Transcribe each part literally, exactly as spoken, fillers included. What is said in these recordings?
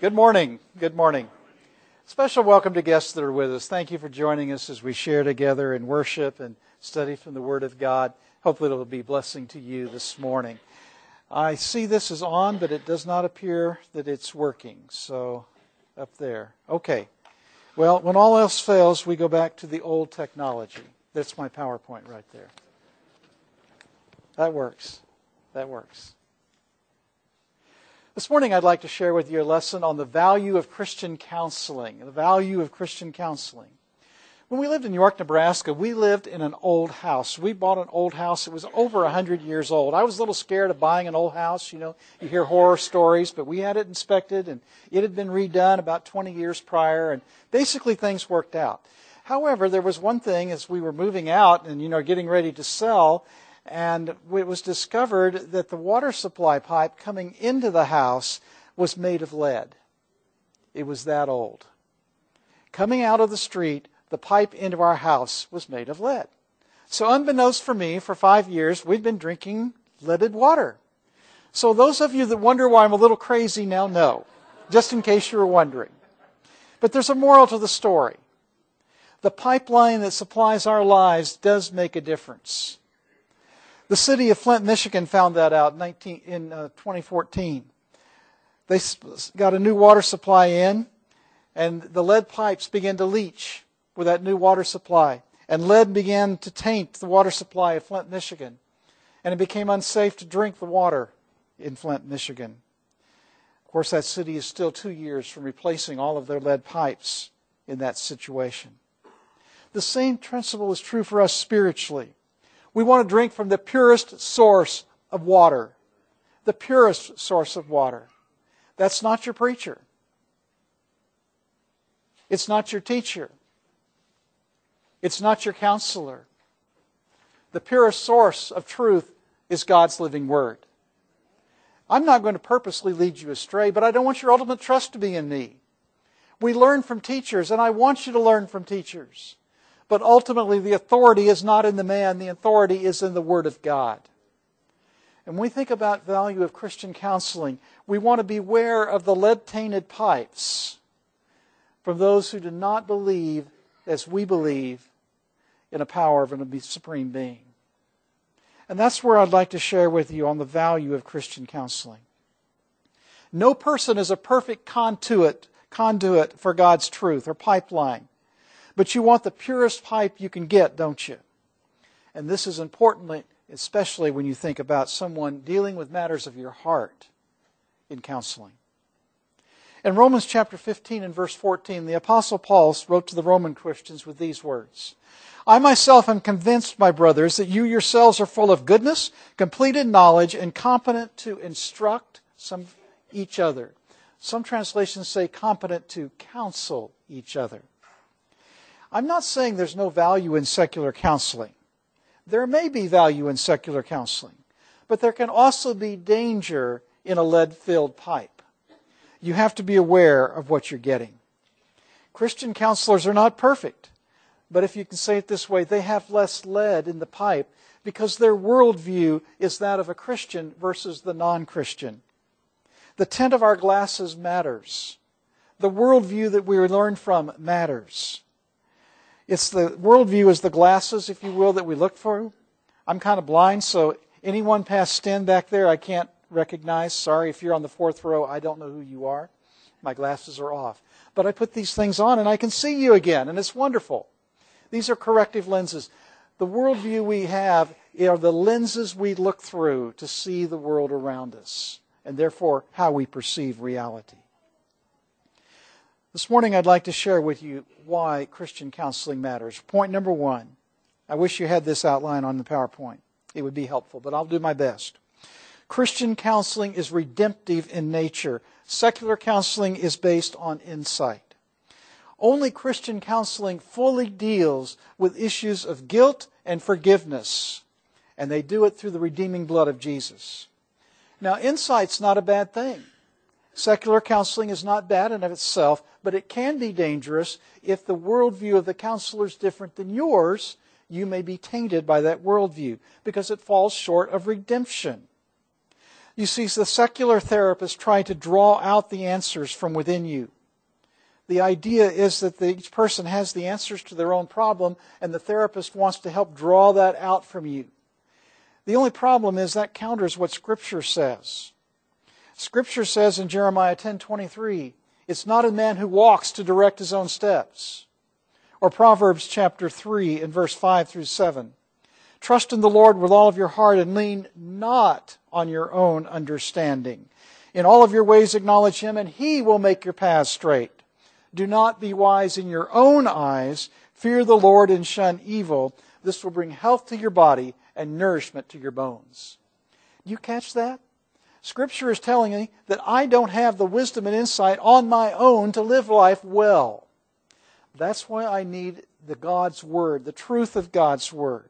Good morning. Good morning. Special welcome to guests that are with us. Thank you for joining us as we share together in worship and study from the Word of God. Hopefully it will be a blessing to you this morning. I see this is on, but it does not appear that it's working. So, up there. Okay. Well, when all else fails, we go back to the old technology. That's my PowerPoint right there. That works. That works. This morning I'd like to share with you a lesson on the value of Christian counseling. The value of Christian counseling. When we lived in York, Nebraska, we lived in an old house. We bought an old house. It was over one hundred years old. I was a little scared of buying an old house. You know, you hear horror stories, but we had it inspected, and it had been redone about twenty years prior, and basically things worked out. However, there was one thing as we were moving out and, you know, getting ready to sell, and it was discovered that the water supply pipe coming into the house was made of lead. It was that old. Coming out of the street, the pipe into our house was made of lead. So unbeknownst for me, for five years, we'd been drinking leaded water. So those of you that wonder why I'm a little crazy now know, just in case you were wondering. But there's a moral to the story. The pipeline that supplies our lives does make a difference. The city of Flint, Michigan found that out in twenty fourteen. They got a new water supply in, and the lead pipes began to leach with that new water supply. And lead began to taint the water supply of Flint, Michigan. And it became unsafe to drink the water in Flint, Michigan. Of course, that city is still two years from replacing all of their lead pipes in that situation. The same principle is true for us spiritually. We want to drink from the purest source of water. The purest source of water. That's not your preacher. It's not your teacher. It's not your counselor. The purest source of truth is God's living Word. I'm not going to purposely lead you astray, but I don't want your ultimate trust to be in me. We learn from teachers, and I want you to learn from teachers. But ultimately, the authority is not in the man. The authority is in the Word of God. And when we think about the value of Christian counseling, we want to beware of the lead-tainted pipes from those who do not believe, as we believe, in a power of a supreme being. And that's where I'd like to share with you on the value of Christian counseling. No person is a perfect conduit, conduit for God's truth or pipeline. But you want the purest pipe you can get, don't you? And this is important, especially when you think about someone dealing with matters of your heart in counseling. In Romans chapter fifteen and verse fourteen, the Apostle Paul wrote to the Roman Christians with these words. I myself am convinced, my brothers, that you yourselves are full of goodness, complete in knowledge, and competent to instruct some each other. Some translations say competent to counsel each other. I'm not saying there's no value in secular counseling. There may be value in secular counseling, but there can also be danger in a lead-filled pipe. You have to be aware of what you're getting. Christian counselors are not perfect, but if you can say it this way, they have less lead in the pipe because their worldview is that of a Christian versus the non-Christian. The tint of our glasses matters. The worldview that we learn from matters. It's the worldview is the glasses, if you will, that we look for. I'm kind of blind, so anyone past Sten back there I can't recognize. Sorry, if you're on the fourth row, I don't know who you are. My glasses are off. But I put these things on and I can see you again, and it's wonderful. These are corrective lenses. The worldview we have are the lenses we look through to see the world around us, and therefore how we perceive reality. This morning I'd like to share with you why Christian counseling matters. Point number one. I wish you had this outline on the PowerPoint. It would be helpful, but I'll do my best. Christian counseling is redemptive in nature. Secular counseling is based on insight. Only Christian counseling fully deals with issues of guilt and forgiveness, and they do it through the redeeming blood of Jesus. Now, insight's not a bad thing. Secular counseling is not bad in of itself, but it can be dangerous if the worldview of the counselor is different than yours. You may be tainted by that worldview because it falls short of redemption. You see, the secular therapists try to draw out the answers from within you. The idea is that the, each person has the answers to their own problem, and the therapist wants to help draw that out from you. The only problem is that counters what Scripture says. Scripture says in Jeremiah ten twenty-three, it's not a man who walks to direct his own steps. Or Proverbs chapter three and verse five through seven. Trust in the Lord with all of your heart and lean not on your own understanding. In all of your ways acknowledge Him, and He will make your paths straight. Do not be wise in your own eyes. Fear the Lord and shun evil. This will bring health to your body and nourishment to your bones. You catch that? Scripture is telling me that I don't have the wisdom and insight on my own to live life well. That's why I need the God's Word, the truth of God's Word.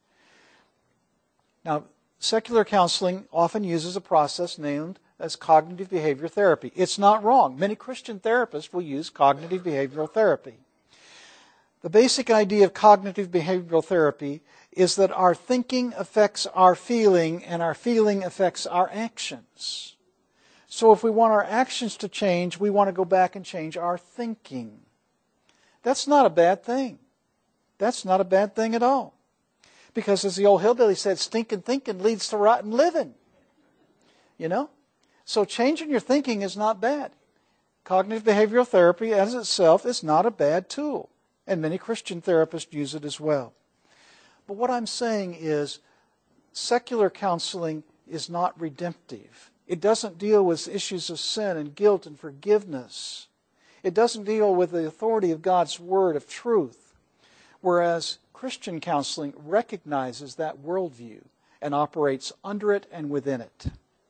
Now, secular counseling often uses a process named as cognitive behavior therapy. It's not wrong. Many Christian therapists will use cognitive behavioral therapy. The basic idea of cognitive behavioral therapy is that our thinking affects our feeling, and our feeling affects our actions. So if we want our actions to change, we want to go back and change our thinking. That's not a bad thing. That's not a bad thing at all. Because as the old hillbilly said, stinking thinking leads to rotten living. You know? So changing your thinking is not bad. Cognitive behavioral therapy as itself is not a bad tool. And many Christian therapists use it as well. But what I'm saying is, secular counseling is not redemptive. It doesn't deal with issues of sin and guilt and forgiveness. It doesn't deal with the authority of God's Word of truth. Whereas Christian counseling recognizes that worldview and operates under it and within it.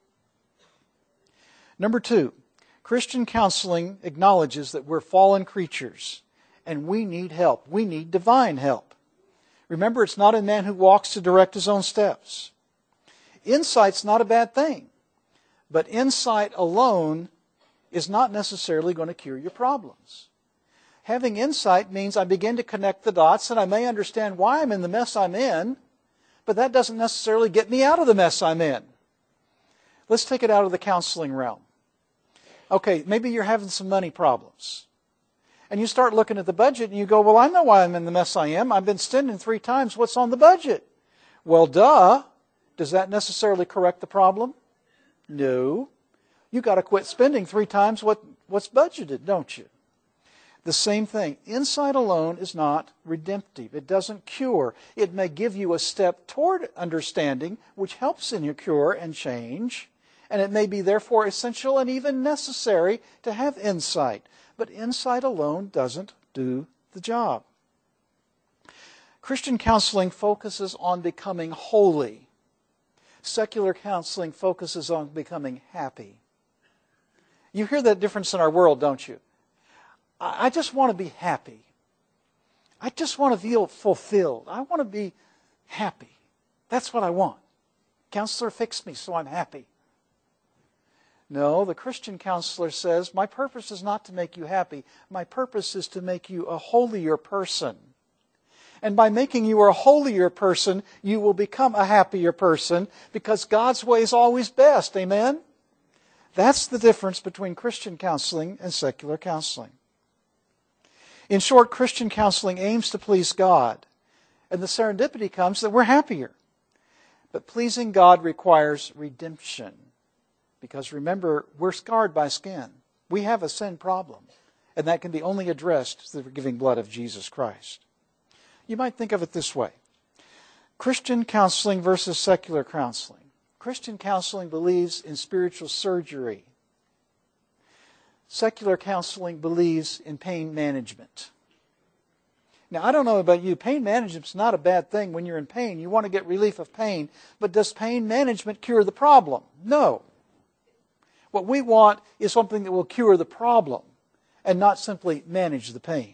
Number two, Christian counseling acknowledges that we're fallen creatures and we need help. We need divine help. Remember, it's not a man who walks to direct his own steps. Insight's not a bad thing, but insight alone is not necessarily going to cure your problems. Having insight means I begin to connect the dots and I may understand why I'm in the mess I'm in, but that doesn't necessarily get me out of the mess I'm in. Let's take it out of the counseling realm. Okay, maybe you're having some money problems. And you start looking at the budget and you go, well, I know why I'm in the mess I am. I've been spending three times what's on the budget. Well, duh. Does that necessarily correct the problem? No. You got to quit spending three times what, what's budgeted, don't you? The same thing. Insight alone is not redemptive. It doesn't cure. It may give you a step toward understanding, which helps in your cure and change. And it may be therefore essential and even necessary to have insight. But insight alone doesn't do the job. Christian counseling focuses on becoming holy. Secular counseling focuses on becoming happy. You hear that difference in our world, don't you? I just want to be happy. I just want to feel fulfilled. I want to be happy. That's what I want. Counselor, fix me so I'm happy. No, the Christian counselor says, my purpose is not to make you happy. My purpose is to make you a holier person. And by making you a holier person, you will become a happier person because God's way is always best. Amen? That's the difference between Christian counseling and secular counseling. In short, Christian counseling aims to please God. And the serendipity comes that we're happier. But pleasing God requires redemption. Because remember, we're scarred by sin. We have a sin problem. And that can be only addressed through the forgiving blood of Jesus Christ. You might think of it this way. Christian counseling versus secular counseling. Christian counseling believes in spiritual surgery. Secular counseling believes in pain management. Now, I don't know about you. Pain management's not a bad thing when you're in pain. You want to get relief of pain. But does pain management cure the problem? No. What we want is something that will cure the problem and not simply manage the pain.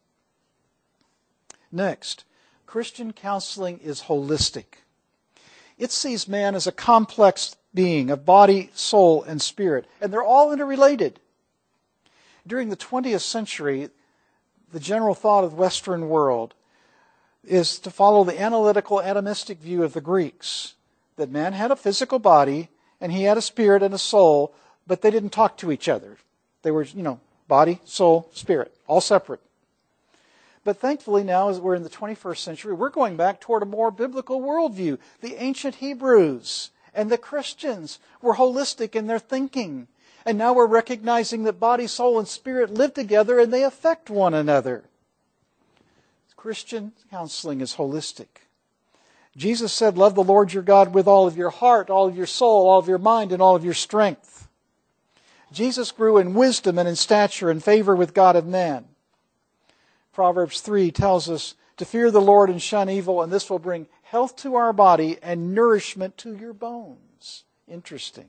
Next, Christian counseling is holistic. It sees man as a complex being of body, soul, and spirit. And they're all interrelated. During the twentieth century, the general thought of the Western world is to follow the analytical atomistic view of the Greeks, that man had a physical body and he had a spirit and a soul, but they didn't talk to each other. They were, you know, body, soul, spirit, all separate. But thankfully now, as we're in the twenty-first century, we're going back toward a more biblical worldview. The ancient Hebrews and the Christians were holistic in their thinking. And now we're recognizing that body, soul, and spirit live together and they affect one another. Christian counseling is holistic. Jesus said, love the Lord your God with all of your heart, all of your soul, all of your mind, and all of your strength. Jesus grew in wisdom and in stature and favor with God and man. Proverbs three tells us to fear the Lord and shun evil, and this will bring health to our body and nourishment to your bones. Interesting.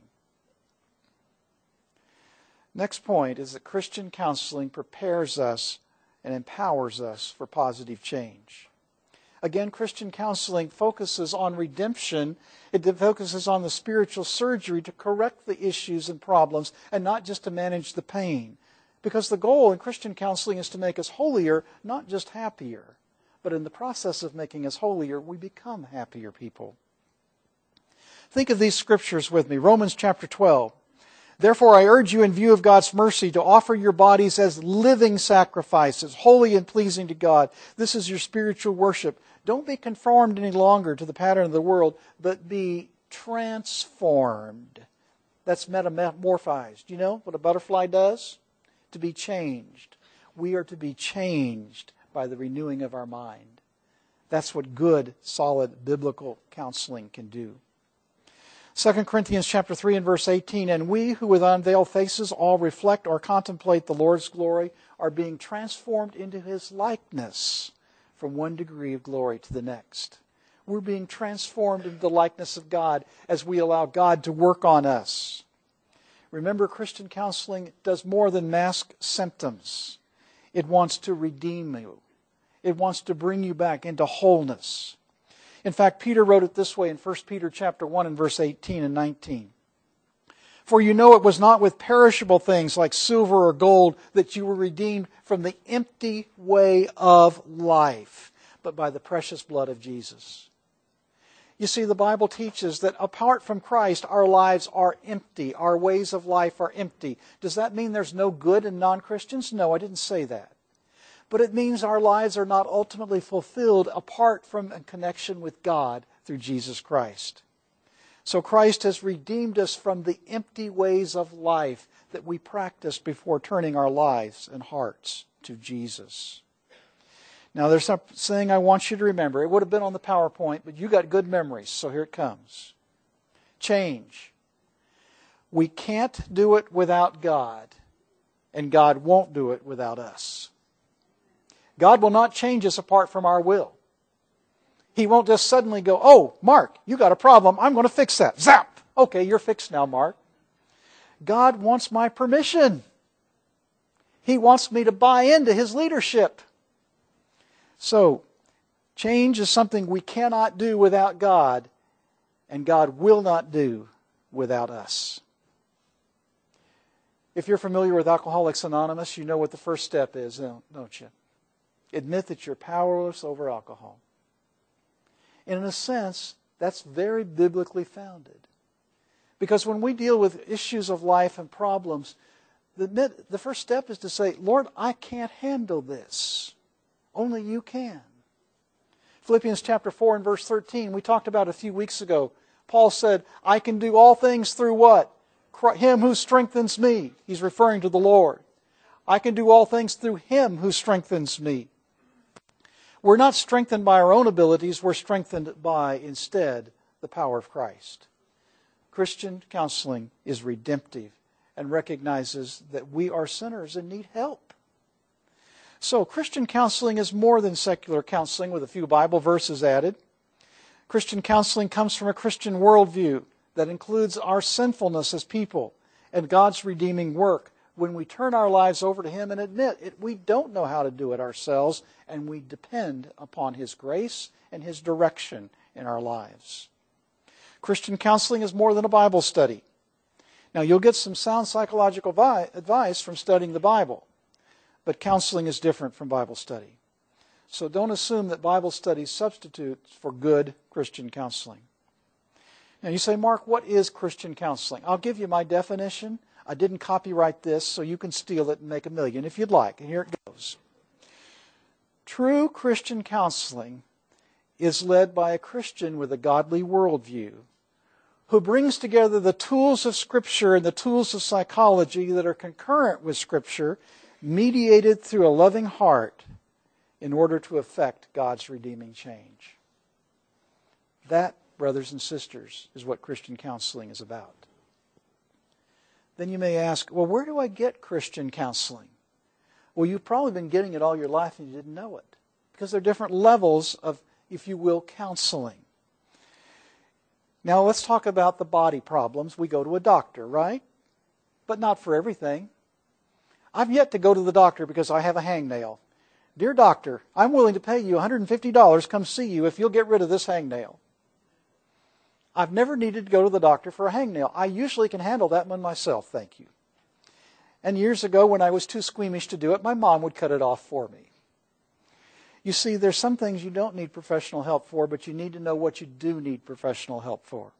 Next point is that Christian counseling prepares us and empowers us for positive change. Again, Christian counseling focuses on redemption. It focuses on the spiritual surgery to correct the issues and problems and not just to manage the pain. Because the goal in Christian counseling is to make us holier, not just happier. But in the process of making us holier, we become happier people. Think of these scriptures with me. Romans chapter twelve. Therefore, I urge you in view of God's mercy to offer your bodies as living sacrifices, holy and pleasing to God. This is your spiritual worship. Don't be conformed any longer to the pattern of the world, but be transformed. That's metamorphized. You know what a butterfly does? To be changed. We are to be changed by the renewing of our mind. That's what good, solid, biblical counseling can do. Second Corinthians chapter three and verse eighteen, and we who with unveiled faces all reflect or contemplate the Lord's glory are being transformed into His likeness from one degree of glory to the next. We're being transformed into the likeness of God as we allow God to work on us. Remember, Christian counseling does more than mask symptoms. It wants to redeem you. It wants to bring you back into wholeness. In fact, Peter wrote it this way in First Peter chapter one and verse eighteen and nineteen. For you know it was not with perishable things like silver or gold that you were redeemed from the empty way of life, but by the precious blood of Jesus. You see, the Bible teaches that apart from Christ, our lives are empty. Our ways of life are empty. Does that mean there's no good in non-Christians? No, I didn't say that. But it means our lives are not ultimately fulfilled apart from a connection with God through Jesus Christ. So Christ has redeemed us from the empty ways of life that we practiced before turning our lives and hearts to Jesus. Now there's something I want you to remember. It would have been on the PowerPoint, but you got good memories, so here it comes. Change. We can't do it without God, and God won't do it without us. God will not change us apart from our will. He won't just suddenly go, oh, Mark, you got a problem. I'm going to fix that. Zap! Okay, you're fixed now, Mark. God wants my permission. He wants me to buy into His leadership. So, change is something we cannot do without God, and God will not do without us. If you're familiar with Alcoholics Anonymous, you know what the first step is, don't you? Admit that you're powerless over alcohol. And in a sense, that's very biblically founded. Because when we deal with issues of life and problems, the, the first step is to say, Lord, I can't handle this. Only you can. Philippians chapter four and verse thirteen, we talked about a few weeks ago. Paul said, I can do all things through what? Him who strengthens me. He's referring to the Lord. I can do all things through Him who strengthens me. We're not strengthened by our own abilities. We're strengthened by, instead, the power of Christ. Christian counseling is redemptive and recognizes that we are sinners and need help. So, Christian counseling is more than secular counseling with a few Bible verses added. Christian counseling comes from a Christian worldview that includes our sinfulness as people and God's redeeming work when we turn our lives over to Him and admit it, we don't know how to do it ourselves, and we depend upon His grace and His direction in our lives. Christian counseling is more than a Bible study. Now, you'll get some sound psychological vi- advice from studying the Bible, but counseling is different from Bible study. So don't assume that Bible study substitutes for good Christian counseling. Now you say, Mark, what is Christian counseling? I'll give you my definition. I didn't copyright this, so you can steal it and make a million if you'd like. And here it goes. True Christian counseling is led by a Christian with a godly worldview who brings together the tools of Scripture and the tools of psychology that are concurrent with Scripture, mediated through a loving heart in order to effect God's redeeming change. That, brothers and sisters, is what Christian counseling is about. Then you may ask, well, where do I get Christian counseling? Well, you've probably been getting it all your life and you didn't know it. Because there are different levels of, if you will, counseling. Now let's talk about the body problems. We go to a doctor, right? But not for everything. I've yet to go to the doctor because I have a hangnail. Dear doctor, I'm willing to pay you one hundred fifty dollars, come see you if you'll get rid of this hangnail. I've never needed to go to the doctor for a hangnail. I usually can handle that one myself, thank you. And years ago, when I was too squeamish to do it, my mom would cut it off for me. You see, there's some things you don't need professional help for, but you need to know what you do need professional help for.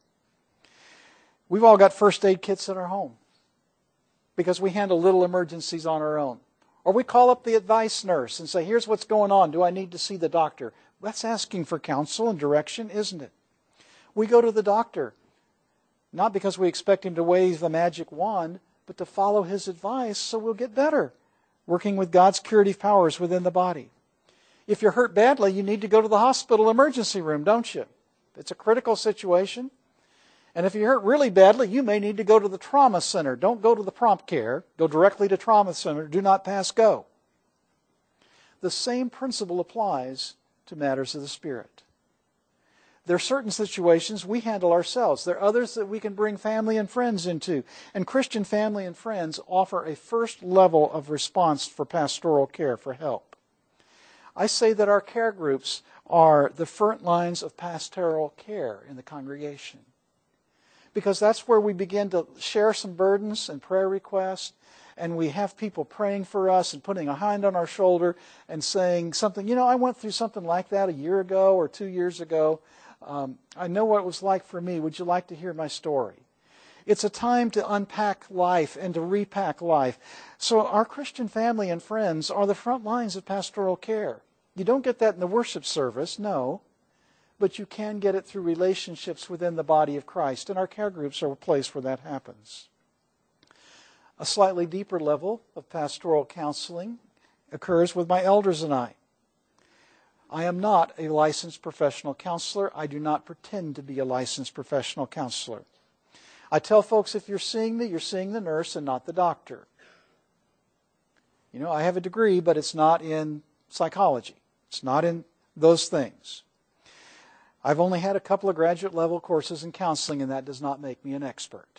We've all got first aid kits in our home because we handle little emergencies on our own. Or we call up the advice nurse and say, here's what's going on. Do I need to see the doctor? That's asking for counsel and direction, isn't it? We go to the doctor, not because we expect him to wave the magic wand, but to follow his advice so we'll get better, working with God's curative powers within the body. If you're hurt badly, you need to go to the hospital emergency room, don't you? It's a critical situation. And if you're hurt really badly, you may need to go to the trauma center. Don't go to the prompt care. Go directly to trauma center. Do not pass go. The same principle applies to matters of the Spirit. There are certain situations we handle ourselves. There are others that we can bring family and friends into. And Christian family and friends offer a first level of response for pastoral care, for help. I say that our care groups are the front lines of pastoral care in the congregation. Because that's where we begin to share some burdens and prayer requests, and we have people praying for us and putting a hand on our shoulder and saying something, you know, I went through something like that a year ago or two years ago. Um, I know what it was like for me. Would you like to hear my story? It's a time to unpack life and to repack life. So our Christian family and friends are the front lines of pastoral care. You don't get that in the worship service, no. But you can get it through relationships within the body of Christ. And our care groups are a place where that happens. A slightly deeper level of pastoral counseling occurs with my elders and I. I am not a licensed professional counselor. I do not pretend to be a licensed professional counselor. I tell folks, if you're seeing me, you're seeing the nurse and not the doctor. You know, I have a degree, but it's not in psychology. It's not in those things. I've only had a couple of graduate level courses in counseling, and that does not make me an expert.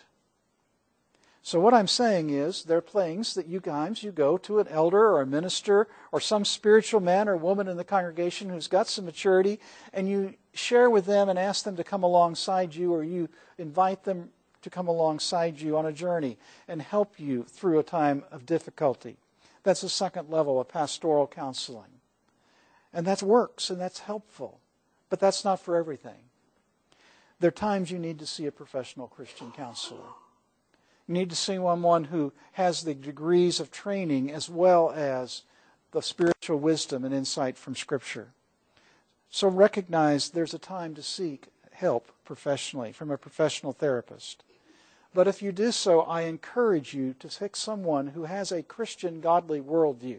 So what I'm saying is, there are things that you guys, you go to an elder or a minister or some spiritual man or woman in the congregation who's got some maturity, and you share with them and ask them to come alongside you, or you invite them to come alongside you on a journey and help you through a time of difficulty. That's the second level of pastoral counseling. And that works and that's helpful. But that's not for everything. There are times you need to see a professional Christian counselor. You need to see someone who has the degrees of training as well as the spiritual wisdom and insight from Scripture. So recognize there's a time to seek help professionally from a professional therapist. But if you do so, I encourage you to pick someone who has a Christian godly worldview.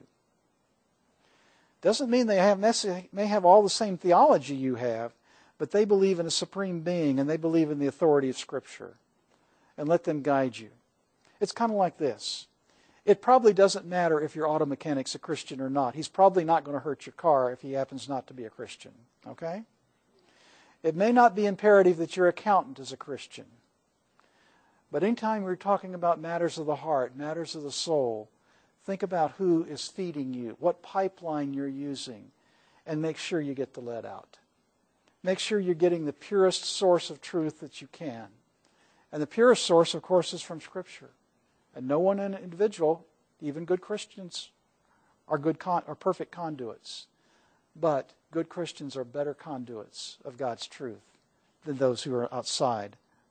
Doesn't mean they have necessarily, may have all the same theology you have, but they believe in a supreme being and they believe in the authority of Scripture. And let them guide you. It's kind of like this. It probably doesn't matter if your auto mechanic's a Christian or not. He's probably not going to hurt your car if he happens not to be a Christian. Okay? It may not be imperative that your accountant is a Christian. But anytime we're talking about matters of the heart, matters of the soul, think about who is feeding you, what pipeline you're using, and make sure you get the lead out. Make sure you're getting the purest source of truth that you can. And the purest source, of course, is from Scripture. And no one individual, even good Christians, are good con- are perfect conduits. But good Christians are better conduits of God's truth than those who are outside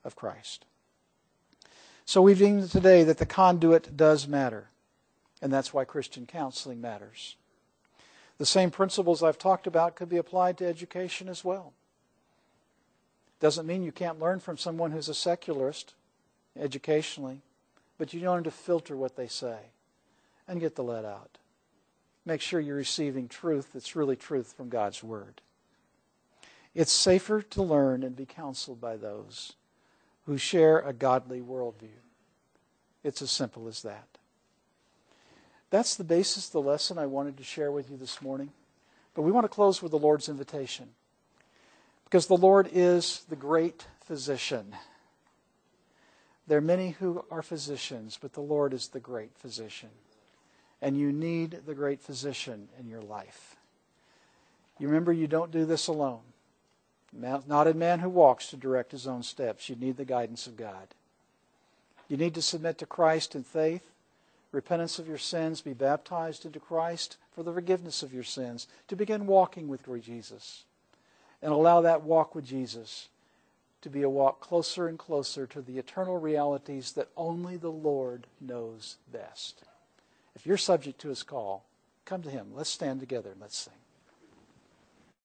of Christ. So we've seen today that the conduit does matter, and that's why Christian counseling matters. The same principles I've talked about could be applied to education as well. Doesn't mean you can't learn from someone who's a secularist educationally, but you learn to filter what they say and get the lead out. Make sure you're receiving truth that's really truth from God's Word. It's safer to learn and be counseled by those who share a godly worldview. It's as simple as that. That's the basis of the lesson I wanted to share with you this morning. But we want to close with the Lord's invitation, because the Lord is the great physician. There are many who are physicians, but the Lord is the great physician. And you need the great physician in your life. You remember, you don't do this alone. Not a man who walks to direct his own steps. You need the guidance of God. You need to submit to Christ in faith, repentance of your sins, be baptized into Christ for the forgiveness of your sins, to begin walking with Jesus. And allow that walk with Jesus to be a walk closer and closer to the eternal realities that only the Lord knows best. If you're subject to His call, come to Him. Let's stand together and let's sing.